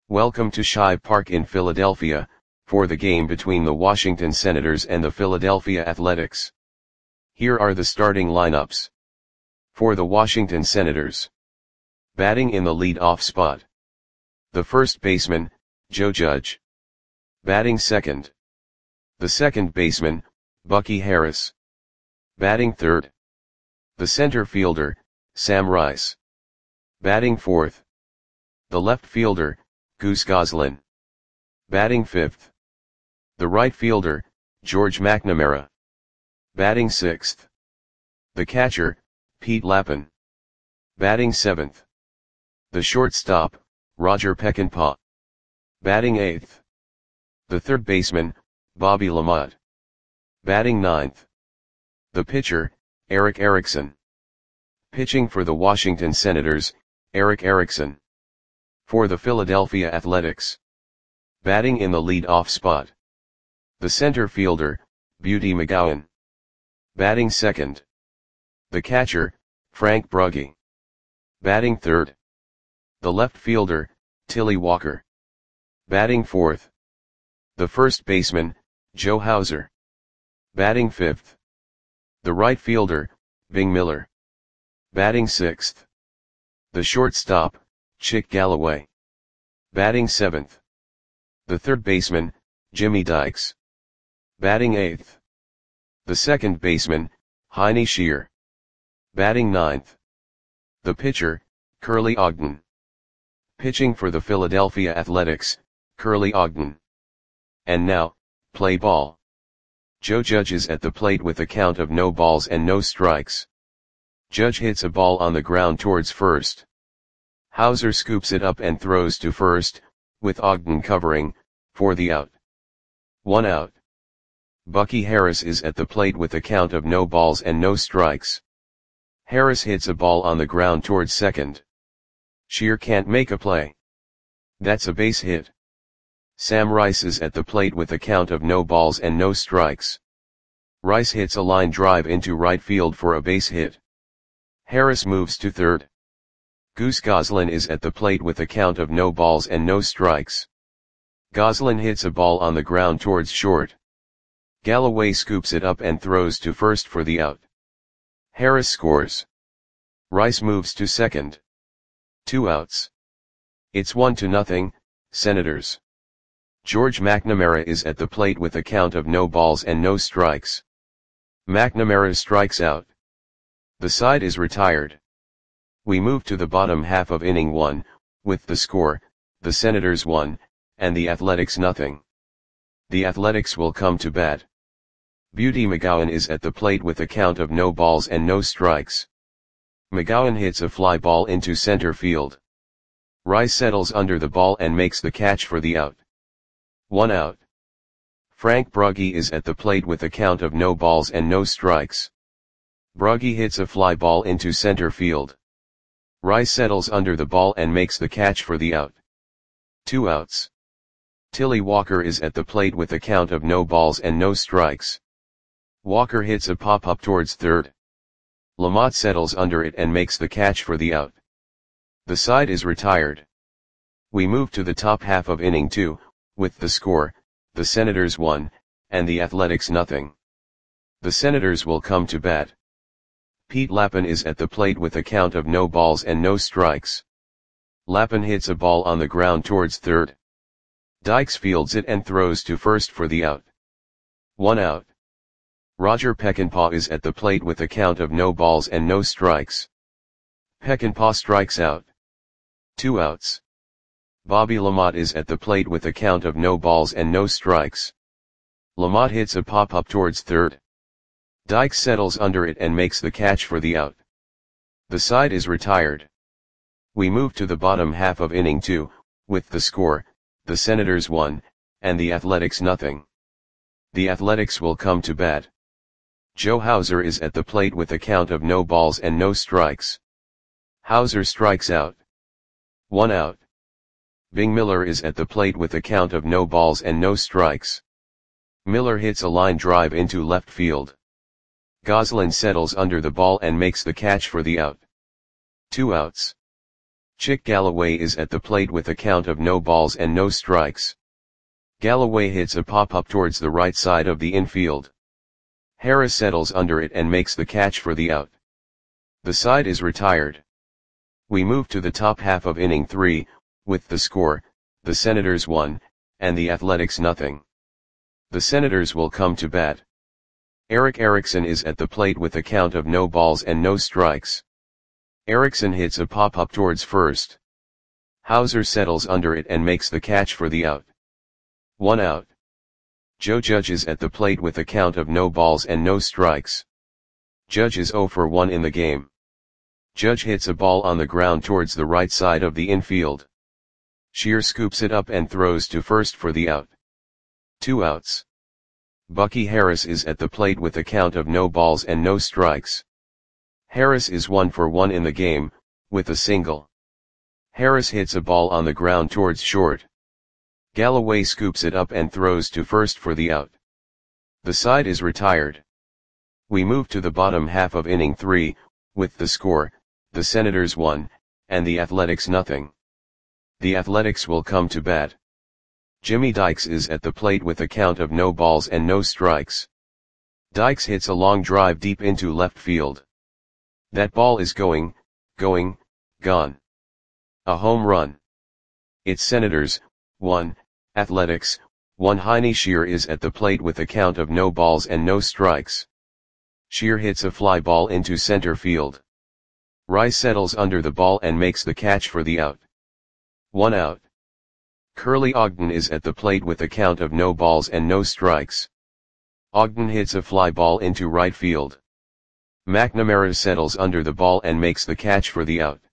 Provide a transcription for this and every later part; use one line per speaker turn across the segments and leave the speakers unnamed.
Welcome to Shibe Park in Philadelphia, for the game between the Washington Senators and the Philadelphia Athletics. Here are the starting lineups. For the Washington Senators. Batting in the lead-off spot. The first baseman, Joe Judge. Batting second. The second baseman, Bucky Harris. Batting third. The center fielder, Sam Rice. Batting fourth. The left fielder, Goose Goslin. Batting fifth. The right fielder, George McNamara. Batting sixth. The catcher, Pete Lappin. Batting seventh. The shortstop, Roger Peckinpah. Batting eighth. The third baseman, Bobby LaMotte. Batting ninth. The pitcher, Eric Erickson. Pitching for the Washington Senators, Eric Erickson. For the Philadelphia Athletics. Batting in the lead-off spot. The center fielder, Beauty McGowan. Batting second. The catcher, Frank Brugge. Batting third. The left fielder, Tilly Walker. Batting fourth. The first baseman, Joe Hauser. Batting fifth. The right fielder, Bing Miller. Batting sixth. The shortstop, Chick Galloway. Batting seventh. The third baseman, Jimmy Dykes. Batting eighth. The second baseman, Heine Shear. Batting ninth. The pitcher, Curly Ogden. Pitching for the Philadelphia Athletics, Curly Ogden. And now, play ball. Joe Judge is at the plate with a count of no balls and no strikes. Judge hits a ball on the ground towards first. Hauser scoops it up and throws to first, with Ogden covering, for the out. 1 out. Bucky Harris is at the plate with a count of no balls and no strikes. Harris hits a ball on the ground towards second. Shear can't make a play. That's a base hit. Sam Rice is at the plate with a count of no balls and no strikes. Rice hits a line drive into right field for a base hit. Harris moves to third. Goose Goslin is at the plate with a count of no balls and no strikes. Goslin hits a ball on the ground towards short. Galloway scoops it up and throws to first for the out. Harris scores. Rice moves to second. 2 outs. It's 1-0, Senators. George McNamara is at the plate with a count of no balls and no strikes. McNamara strikes out. The side is retired. We move to the bottom half of inning 1, with the score, the Senators 1, and the Athletics 0. The Athletics will come to bat. Beauty McGowan is at the plate with a count of no balls and no strikes. McGowan hits a fly ball into center field. Rice settles under the ball and makes the catch for the out. 1 out. Frank Brugge is at the plate with a count of no balls and no strikes. Brugge hits a fly ball into center field. Rice settles under the ball and makes the catch for the out. 2 outs. Tilly Walker is at the plate with a count of no balls and no strikes. Walker hits a pop-up towards third. LaMotte settles under it and makes the catch for the out. The side is retired. We move to the top half of inning 2, with the score, the Senators 1, and the Athletics 0. The Senators will come to bat. Pete Lappin is at the plate with a count of no balls and no strikes. Lappin hits a ball on the ground towards third. Dykes fields it and throws to first for the out. 1 out. Roger Peckinpah is at the plate with a count of no balls and no strikes. Peckinpah strikes out. 2 outs. Bobby LaMotte is at the plate with a count of no balls and no strikes. LaMotte hits a pop-up towards third. Dykes settles under it and makes the catch for the out. The side is retired. We move to the bottom half of inning 2, with the score, the Senators 1, and the Athletics 0. The Athletics will come to bat. Joe Hauser is at the plate with a count of no balls and no strikes. Hauser strikes out. 1 out. Bing Miller is at the plate with a count of no balls and no strikes. Miller hits a line drive into left field. Goslin settles under the ball and makes the catch for the out. 2 outs. Chick Galloway is at the plate with a count of no balls and no strikes. Galloway hits a pop-up towards the right side of the infield. Harris settles under it and makes the catch for the out. The side is retired. We move to the top half of inning 3, with the score, the Senators 1, and the Athletics nothing. The Senators will come to bat. Eric Erickson is at the plate with a count of no balls and no strikes. Erickson hits a pop-up towards first. Hauser settles under it and makes the catch for the out. 1 out. Joe Judge is at the plate with a count of no balls and no strikes. Judge is 0 for 1 in the game. Judge hits a ball on the ground towards the right side of the infield. Shear scoops it up and throws to first for the out. 2 outs. Bucky Harris is at the plate with a count of no balls and no strikes. Harris is 1 for 1 in the game, with a single. Harris hits a ball on the ground towards short. Galloway scoops it up and throws to first for the out. The side is retired. We move to the bottom half of inning 3, with the score, the Senators 1, and the Athletics nothing. The Athletics will come to bat. Jimmy Dykes is at the plate with a count of no balls and no strikes. Dykes hits a long drive deep into left field. That ball is gone. A home run. It's Senators 1, Athletics 1. Heine Shear is at the plate with a count of no balls and no strikes. Shear hits a fly ball into center field. Rice settles under the ball and makes the catch for the out. 1 out. Curly Ogden is at the plate with a count of no balls and no strikes. Ogden hits a fly ball into right field. McNamara settles under the ball and makes the catch for the out.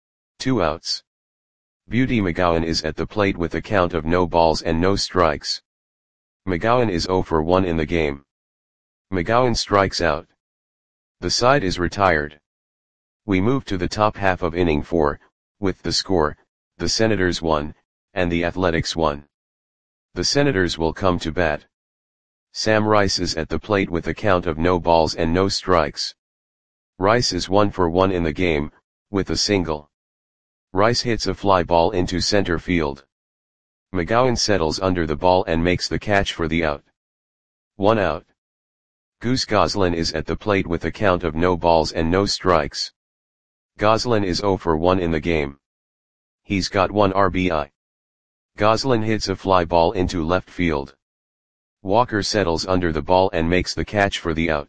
2 outs. Beauty McGowan is at the plate with a count of no balls and no strikes. McGowan is 0 for 1 in the game. McGowan strikes out. The side is retired. We move to the top half of inning 4, with the score, the Senators 1, and the Athletics 1. The Senators will come to bat. Sam Rice is at the plate with a count of no balls and no strikes. Rice is 1 for 1 in the game, with a single. Rice hits a fly ball into center field. McGowan settles under the ball and makes the catch for the out. 1 out. Goose Goslin is at the plate with a count of no balls and no strikes. Goslin is 0 for 1 in the game. He's got 1 RBI. Goslin hits a fly ball into left field. Walker settles under the ball and makes the catch for the out.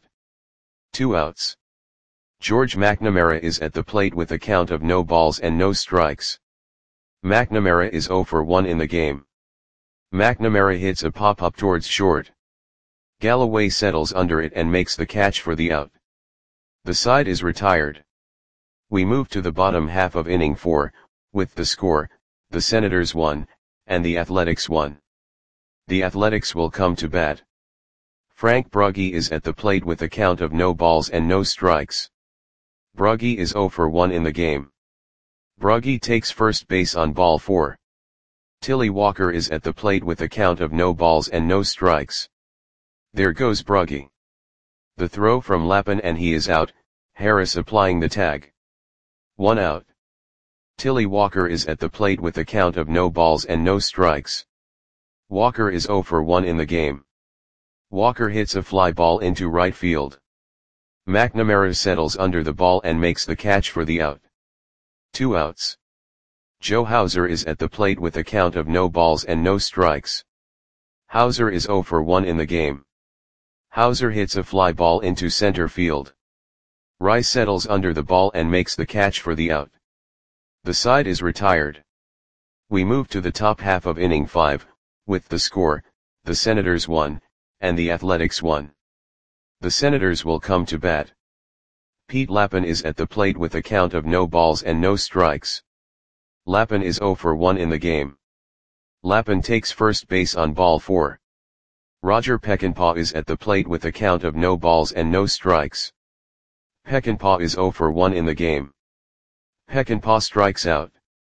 2 outs. George McNamara is at the plate with a count of no balls and no strikes. McNamara is 0 for 1 in the game. McNamara hits a pop-up towards short. Galloway settles under it and makes the catch for the out. The side is retired. We move to the bottom half of inning 4, with the score, the Senators 1, and the Athletics 1. The Athletics will come to bat. Frank Brugge is at the plate with a count of no balls and no strikes. Brugge is 0 for 1 in the game. Brugge takes first base on ball 4. Tilly Walker is at the plate with a count of no balls and no strikes. There goes Brugge. The throw from Lappin and he is out, Harris applying the tag. 1 out. Tilly Walker is at the plate with a count of no balls and no strikes. Walker is 0 for 1 in the game. Walker hits a fly ball into right field. McNamara settles under the ball and makes the catch for the out. 2 outs. Joe Hauser is at the plate with a count of no balls and no strikes. Hauser is 0 for 1 in the game. Hauser hits a fly ball into center field. Rice settles under the ball and makes the catch for the out. The side is retired. We move to the top half of inning 5, with the score, the Senators 1, and the Athletics 1. The Senators will come to bat. Pete Lappin is at the plate with a count of no balls and no strikes. Lappin is 0 for 1 in the game. Lappin takes first base on ball 4. Roger Peckinpah is at the plate with a count of no balls and no strikes. Peckinpah is 0 for 1 in the game. Peckinpah strikes out.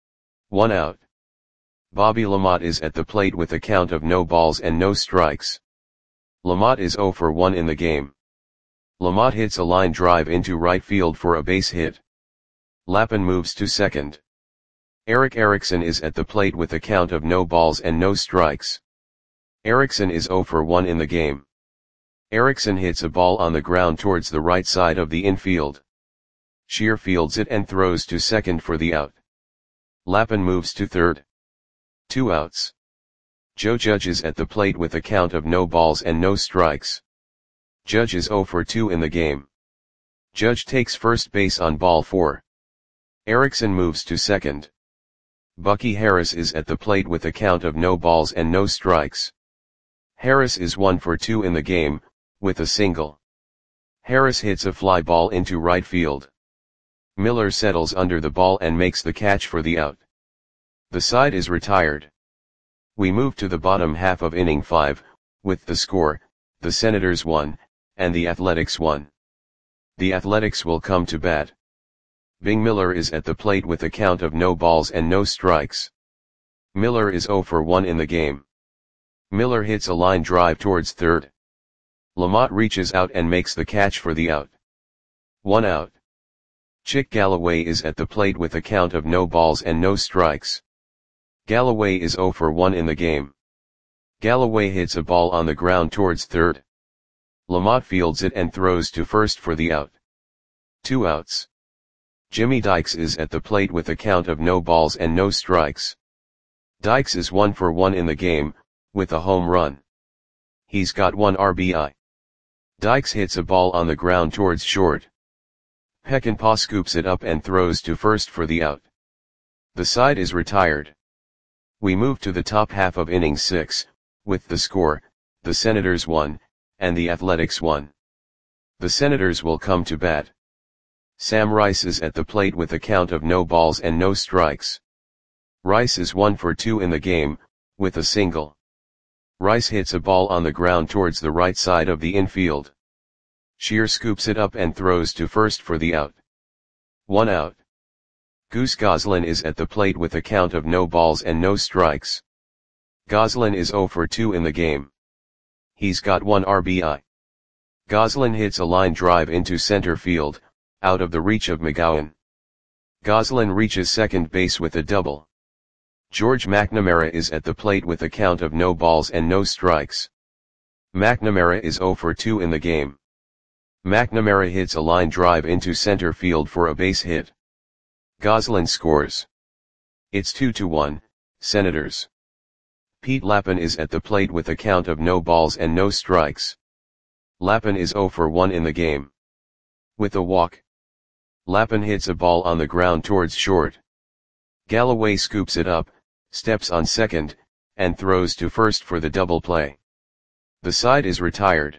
1 out. Bobby Lamotte is at the plate with a count of no balls and no strikes. Lamotte is 0 for 1 in the game. Lamotte hits a line drive into right field for a base hit. Lappin moves to second. Eric Erickson is at the plate with a count of no balls and no strikes. Erickson is 0 for 1 in the game. Erickson hits a ball on the ground towards the right side of the infield. Shear fields it and throws to second for the out. Lappin moves to third. 2 outs. Joe Judge is at the plate with a count of no balls and no strikes. Judge is 0 for 2 in the game. Judge takes first base on ball 4. Erickson moves to second. Bucky Harris is at the plate with a count of no balls and no strikes. Harris is 1 for 2 in the game, with a single. Harris hits a fly ball into right field. Miller settles under the ball and makes the catch for the out. The side is retired. We move to the bottom half of inning 5, with the score, the Senators 1, and the Athletics 1. The Athletics will come to bat. Bing Miller is at the plate with a count of no balls and no strikes. Miller is 0 for 1 in the game. Miller hits a line drive towards third. Lamont reaches out and makes the catch for the out. 1 out. Chick Galloway is at the plate with a count of no balls and no strikes. Galloway is 0 for 1 in the game. Galloway hits a ball on the ground towards third. Lamont fields it and throws to first for the out. 2 outs. Jimmy Dykes is at the plate with a count of no balls and no strikes. Dykes is 1 for 1 in the game, with a home run. He's got 1 RBI. Dykes hits a ball on the ground towards short. Peckinpah scoops it up and throws to first for the out. The side is retired. We move to the top half of inning 6, with the score, the Senators 1, and the Athletics 1. The Senators will come to bat. Sam Rice is at the plate with a count of no balls and no strikes. Rice is 1 for 2 in the game, with a single. Rice hits a ball on the ground towards the right side of the infield. Shear scoops it up and throws to first for the out. 1 out. Goose Goslin is at the plate with a count of no balls and no strikes. Goslin is 0 for 2 in the game. He's got 1 RBI. Goslin hits a line drive into center field, out of the reach of McGowan. Goslin reaches second base with a double. George McNamara is at the plate with a count of no balls and no strikes. McNamara is 0 for 2 in the game. McNamara hits a line drive into center field for a base hit. Goslin scores. It's 2-1, Senators. Pete Lappin is at the plate with a count of no balls and no strikes. Lappin is 0 for 1 in the game. With a walk. Lappin hits a ball on the ground towards short. Galloway scoops it up, steps on second, and throws to first for the double play. The side is retired.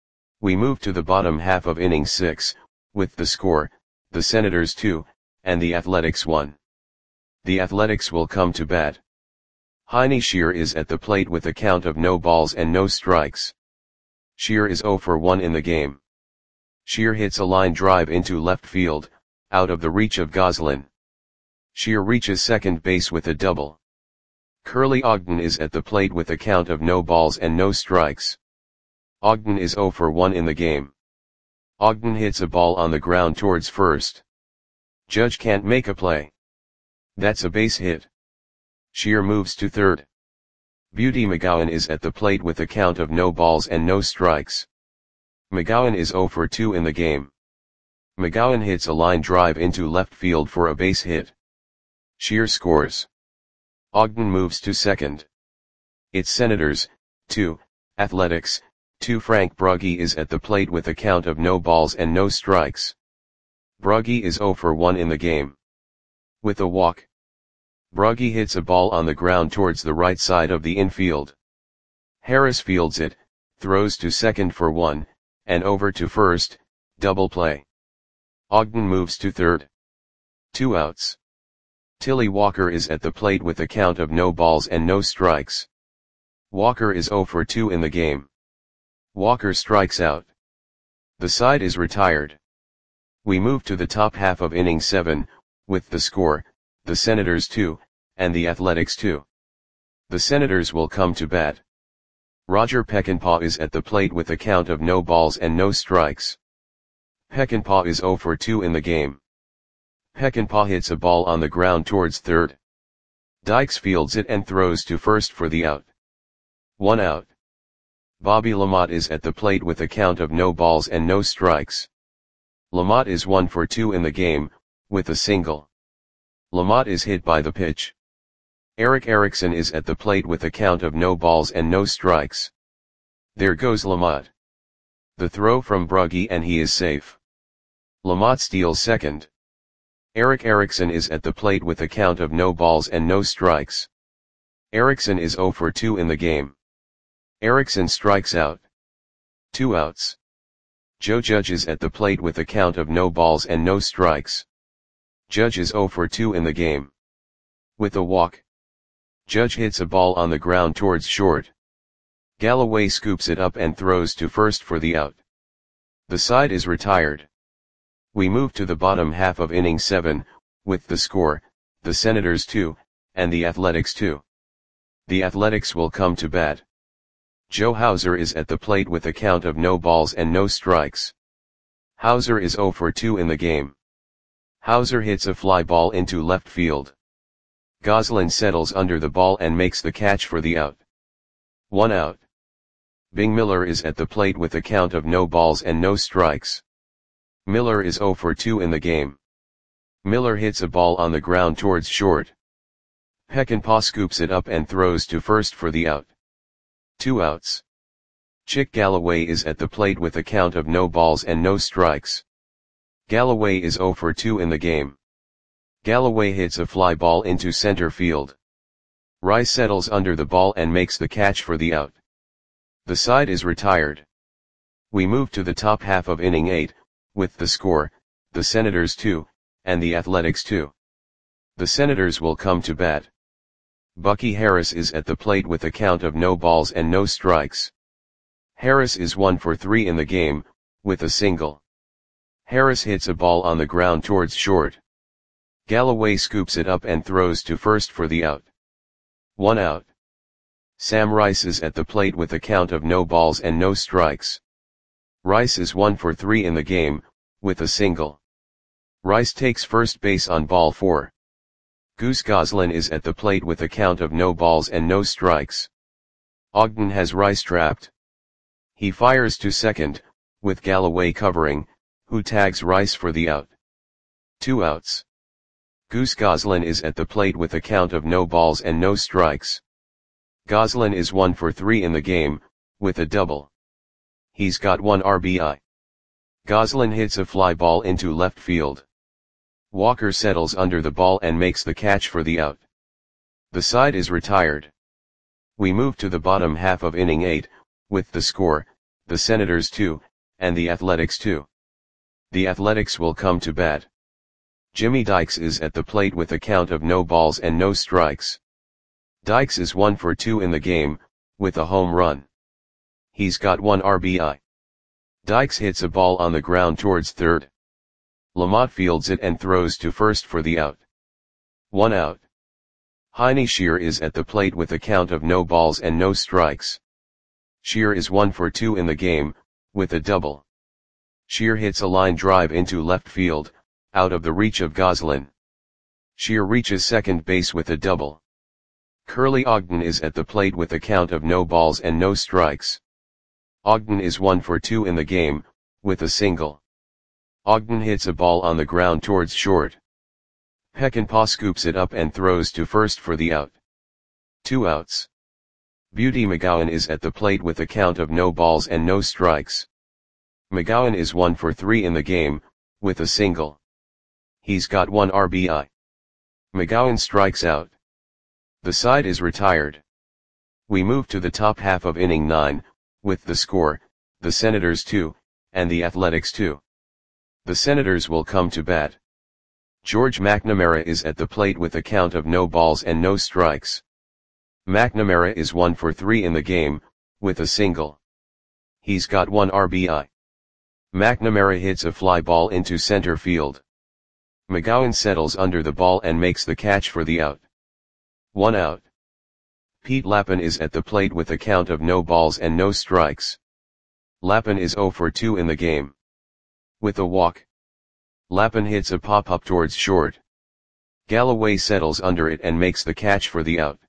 We move to the bottom half of inning 6, with the score, the Senators 2, and the Athletics 1. The Athletics will come to bat. Heine Shear is at the plate with a count of no balls and no strikes. Shear is 0 for 1 in the game. Shear hits a line drive into left field, out of the reach of Goslin. Shear reaches second base with a double. Curly Ogden is at the plate with a count of no balls and no strikes. Ogden is 0 for 1 in the game. Ogden hits a ball on the ground towards first. Judge can't make a play. That's a base hit. Shear moves to third. Beauty McGowan is at the plate with a count of no balls and no strikes. McGowan is 0 for 2 in the game. McGowan hits a line drive into left field for a base hit. Shear scores. Ogden moves to second. It's Senators, 2, Athletics, 2. Frank Brugge is at the plate with a count of no balls and no strikes. Brugge is 0 for 1 in the game. With a walk. Brugge hits a ball on the ground towards the right side of the infield. Harris fields it, throws to second for 1, and over to first, double play. Ogden moves to third. 2 outs. Tilly Walker is at the plate with a count of no balls and no strikes. Walker is 0 for 2 in the game. Walker strikes out. The side is retired. We move to the top half of inning 7, with the score, the Senators 2, and the Athletics 2. The Senators will come to bat. Roger Peckinpah is at the plate with a count of no balls and no strikes. Peckinpah is 0 for 2 in the game. Peckinpah hits a ball on the ground towards third. Dykes fields it and throws to first for the out. 1 out. Bobby LaMotte is at the plate with a count of no balls and no strikes. LaMotte is 1 for 2 in the game, with a single. LaMotte is hit by the pitch. Eric Erickson is at the plate with a count of no balls and no strikes. There goes LaMotte. The throw from Brugge and he is safe. LaMotte steals second. Eric Erickson is at the plate with a count of no balls and no strikes. Erickson is 0 for 2 in the game. Erickson strikes out. 2 outs. Joe Judge is at the plate with a count of no balls and no strikes. Judge is 0 for 2 in the game. With a walk. Judge hits a ball on the ground towards short. Galloway scoops it up and throws to first for the out. The side is retired. We move to the bottom half of inning 7, with the score, the Senators 2, and the Athletics 2. The Athletics will come to bat. Joe Hauser is at the plate with a count of no balls and no strikes. Hauser is 0 for 2 in the game. Hauser hits a fly ball into left field. Goslin settles under the ball and makes the catch for the out. 1 out. Bing Miller is at the plate with a count of no balls and no strikes. Miller is 0 for 2 in the game. Miller hits a ball on the ground towards short. Peckinpah scoops it up and throws to first for the out. 2 outs. Chick Galloway is at the plate with a count of no balls and no strikes. Galloway is 0 for 2 in the game. Galloway hits a fly ball into center field. Rice settles under the ball and makes the catch for the out. The side is retired. We move to the top half of inning 8, with the score, the Senators 2, and the Athletics 2. The Senators will come to bat. Bucky Harris is at the plate with a count of no balls and no strikes. Harris is 1 for 3 in the game, with a single. Harris hits a ball on the ground towards short. Galloway scoops it up and throws to first for the out. 1 out. Sam Rice is at the plate with a count of no balls and no strikes. Rice is 1 for 3 in the game, with a single. Rice takes first base on ball 4. Goose Goslin is at the plate with a count of no balls and no strikes. Ogden has Rice trapped. He fires to second, with Galloway covering, who tags Rice for the out. 2 outs. Goose Goslin is at the plate with a count of no balls and no strikes. Goslin is 1 for 3 in the game, with a double. He's got 1 RBI. Goslin hits a fly ball into left field. Walker settles under the ball and makes the catch for the out. The side is retired. We move to the bottom half of inning 8, with the score, the Senators 2, and the Athletics 2. The Athletics will come to bat. Jimmy Dykes is at the plate with a count of no balls and no strikes. Dykes is 1 for 2 in the game, with a home run. He's got 1 RBI. Dykes hits a ball on the ground towards third. LaMotte fields it and throws to first for the out. 1 out. Heine Shear is at the plate with a count of no balls and no strikes. Shear is 1 for 2 in the game, with a double. Shear hits a line drive into left field, out of the reach of Goslin. Shear reaches second base with a double. Curly Ogden is at the plate with a count of no balls and no strikes. Ogden is 1 for 2 in the game, with a single. Ogden hits a ball on the ground towards short. Peckinpah scoops it up and throws to first for the out. 2 outs. Beauty McGowan is at the plate with a count of no balls and no strikes. McGowan is 1 for 3 in the game, with a single. He's got 1 RBI. McGowan strikes out. The side is retired. We move to the top half of inning 9, with the score, the Senators 2, and the Athletics 2. The Senators will come to bat. George McNamara is at the plate with a count of no balls and no strikes. McNamara is 1 for 3 in the game, with a single. He's got 1 RBI. McNamara hits a fly ball into center field. McGowan settles under the ball and makes the catch for the out. 1 out. Pete Lappin is at the plate with a count of no balls and no strikes. Lappin is 0 for 2 in the game. With a walk. Lappin hits a pop-up towards short. Galloway settles under it and makes the catch for the out.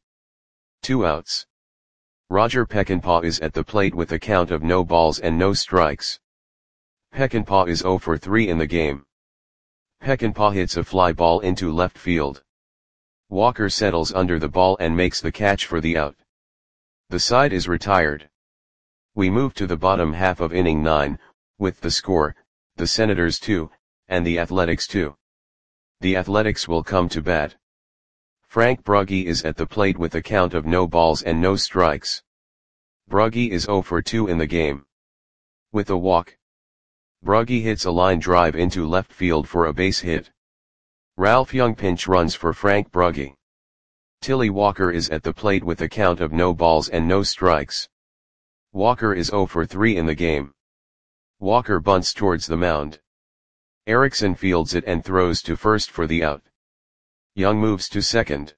2 outs. Roger Peckinpah is at the plate with a count of no balls and no strikes. Peckinpah is 0 for 3 in the game. Peckinpah hits a fly ball into left field. Walker settles under the ball and makes the catch for the out. The side is retired. We move to the bottom half of inning 9, with the score, the Senators 2, and the Athletics 2. The Athletics will come to bat. Frank Brugge is at the plate with a count of no balls and no strikes. Brugge is 0 for 2 in the game. With a walk, Brugge hits a line drive into left field for a base hit. Ralph Young pinch runs for Frank Brugge. Tilly Walker is at the plate with a count of no balls and no strikes. Walker is 0 for 3 in the game. Walker bunts towards the mound. Erickson fields it and throws to first for the out. Young moves to second.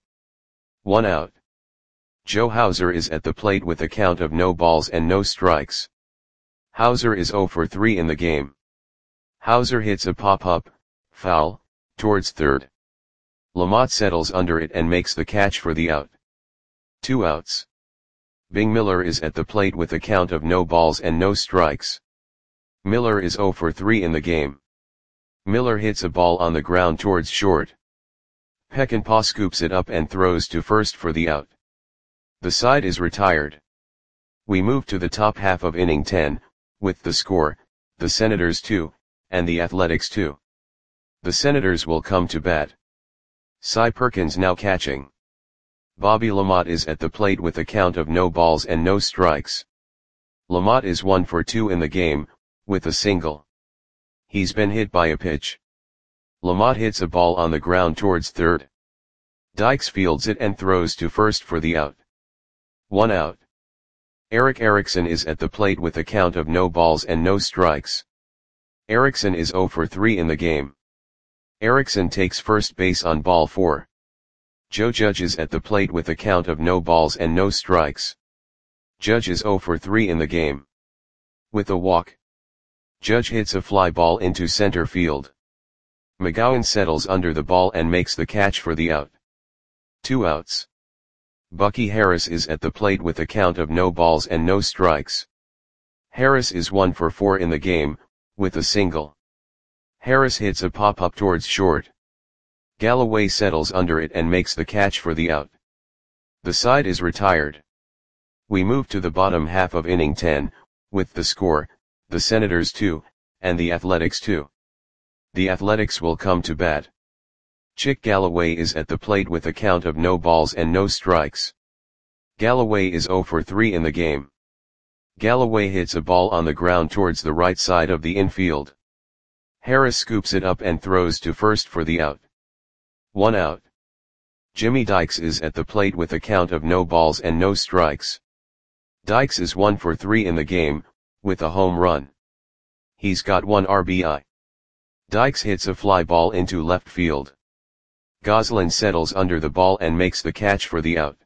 1 out. Joe Hauser is at the plate with a count of no balls and no strikes. Hauser is 0 for 3 in the game. Hauser hits a pop-up, foul, towards third. Lamont settles under it and makes the catch for the out. 2 outs. Bing Miller is at the plate with a count of no balls and no strikes. Miller is 0 for 3 in the game. Miller hits a ball on the ground towards short. Peckinpah scoops it up and throws to first for the out. The side is retired. We move to the top half of inning 10, with the score, the Senators 2, and the Athletics 2. The Senators will come to bat. Cy Perkins now catching. Bobby Lamont is at the plate with a count of no balls and no strikes. Lamont is 1 for 2 in the game, with a single. He's been hit by a pitch. Lamont hits a ball on the ground towards third. Dykes fields it and throws to first for the out. 1 out. Eric Erickson is at the plate with a count of no balls and no strikes. Erickson is 0 for 3 in the game. Erickson takes first base on ball 4. Joe Judge is at the plate with a count of no balls and no strikes. Judge is 0 for 3 in the game. With a walk, Judge hits a fly ball into center field. McGowan settles under the ball and makes the catch for the out. 2 outs. Bucky Harris is at the plate with a count of no balls and no strikes. Harris is 1 for 4 in the game, with a single. Harris hits a pop-up towards short. Galloway settles under it and makes the catch for the out. The side is retired. We move to the bottom half of inning 10, with the score, the Senators 2, and the Athletics 2. The Athletics will come to bat. Chick Galloway is at the plate with a count of no balls and no strikes. Galloway is 0 for 3 in the game. Galloway hits a ball on the ground towards the right side of the infield. Harris scoops it up and throws to first for the out. 1 out. Jimmy Dykes is at the plate with a count of no balls and no strikes. Dykes is 1 for 3 in the game, with a home run. He's got 1 RBI. Dykes hits a fly ball into left field. Goslin settles under the ball and makes the catch for the out.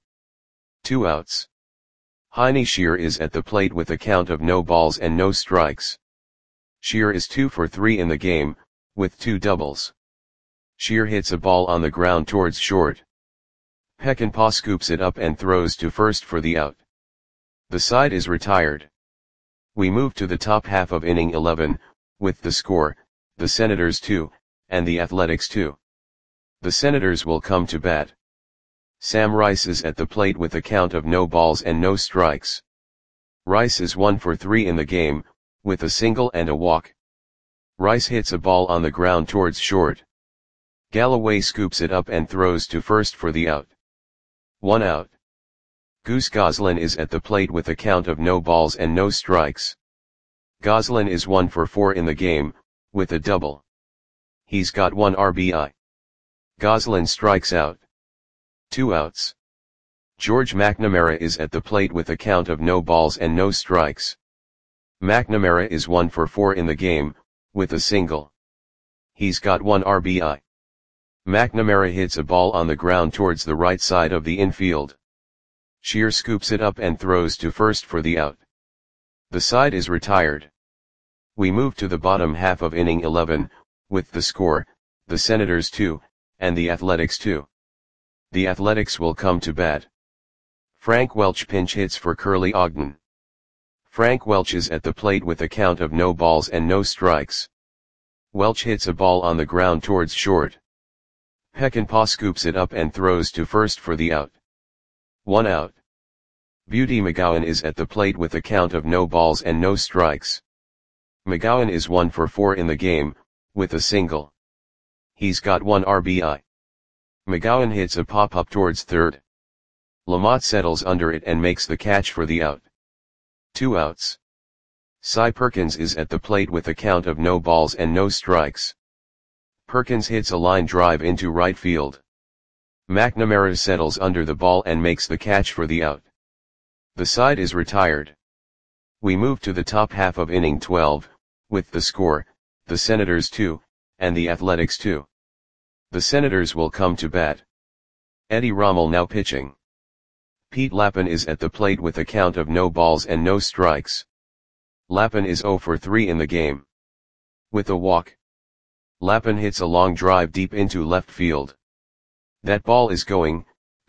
2 outs. Heine Shear is at the plate with a count of no balls and no strikes. Shear is 2 for 3 in the game, with 2 doubles. Shear hits a ball on the ground towards short. Peckinpah scoops it up and throws to first for the out. The side is retired. We move to the top half of inning 11, with the score, the Senators 2, and the Athletics 2. The Senators will come to bat. Sam Rice is at the plate with a count of no balls and no strikes. Rice is 1 for 3 in the game, with a single and a walk. Rice hits a ball on the ground towards short. Galloway scoops it up and throws to first for the out. 1 out. Goose Goslin is at the plate with a count of no balls and no strikes. Goslin is 1 for 4 in the game, with a double. He's got 1 RBI. Goslin strikes out. 2 outs. George McNamara is at the plate with a count of no balls and no strikes. McNamara is 1 for 4 in the game, with a single. He's got 1 RBI. McNamara hits a ball on the ground towards the right side of the infield. Shear scoops it up and throws to first for the out. The side is retired. We move to the bottom half of inning 11, with the score, the Senators 2, and the Athletics 2. The Athletics will come to bat. Frank Welch pinch hits for Curly Ogden. Frank Welch is at the plate with a count of no balls and no strikes. Welch hits a ball on the ground towards short. Peckinpah scoops it up and throws to first for the out. 1 out. Beauty McGowan is at the plate with a count of no balls and no strikes. McGowan is 1 for 4 in the game, with a single. He's got 1 RBI. McGowan hits a pop-up towards third. Lamont settles under it and makes the catch for the out. 2 outs. Cy Perkins is at the plate with a count of no balls and no strikes. Perkins hits a line drive into right field. McNamara settles under the ball and makes the catch for the out. The side is retired. We move to the top half of inning 12, with the score, the Senators 2, and the Athletics 2. The Senators will come to bat. Eddie Rommel now pitching. Pete Lappin is at the plate with a count of no balls and no strikes. Lappin is 0 for 3 in the game. With a walk. Lappin hits a long drive deep into left field. That ball is gone.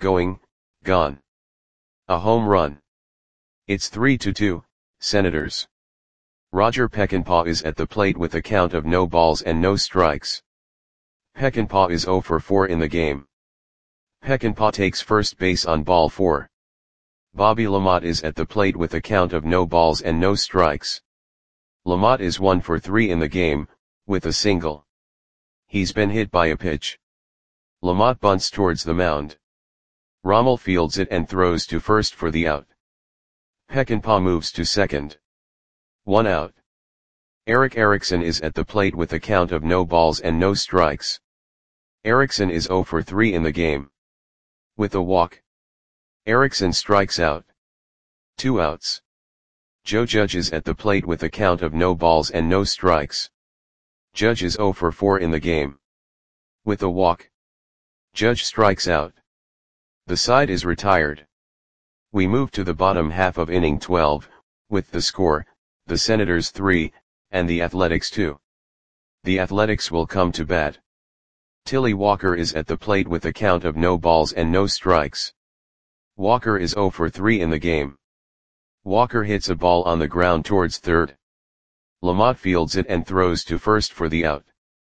A home run. It's 3-2, Senators. Roger Peckinpah is at the plate with a count of no balls and no strikes. Peckinpah is 0 for 4 in the game. Peckinpah takes first base on ball 4. Bobby Lamont is at the plate with a count of no balls and no strikes. Lamont is 1 for 3 in the game, with a single. He's been hit by a pitch. Lamont bunts towards the mound. Rommel fields it and throws to first for the out. Peckinpah moves to second. 1 out. Eric Erickson is at the plate with a count of no balls and no strikes. Erickson is 0 for 3 in the game. With a walk. Erickson strikes out. 2 outs. Joe Judge is at the plate with a count of no balls and no strikes. Judge is 0 for 4 in the game. With a walk. Judge strikes out. The side is retired. We move to the bottom half of inning 12, with the score, the Senators 3, and the Athletics 2. The Athletics will come to bat. Tilly Walker is at the plate with a count of no balls and no strikes. Walker is 0 for 3 in the game. Walker hits a ball on the ground towards third. Lamont fields it and throws to first for the out.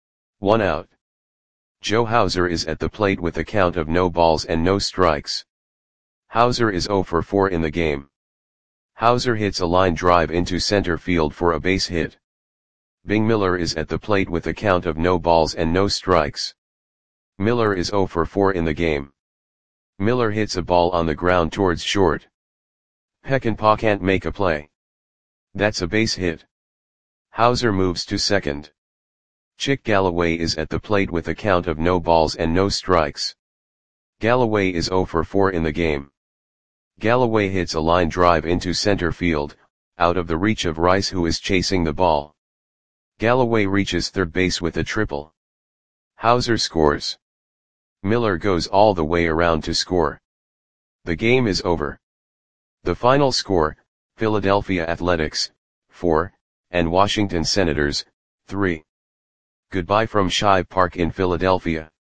1 out. Joe Hauser is at the plate with a count of no balls and no strikes. Hauser is 0 for 4 in the game. Hauser hits a line drive into center field for a base hit. Bing Miller is at the plate with a count of no balls and no strikes. Miller is 0 for 4 in the game. Miller hits a ball on the ground towards short. Peckinpah can't make a play. That's a base hit. Hauser moves to second. Chick Galloway is at the plate with a count of no balls and no strikes. Galloway is 0 for 4 in the game. Galloway hits a line drive into center field, out of the reach of Rice, who is chasing the ball. Galloway reaches third base with a triple. Hauser scores. Miller goes all the way around to score. The game is over. The final score, Philadelphia Athletics, 4, and Washington Senators, 3. Goodbye from Shibe Park in Philadelphia.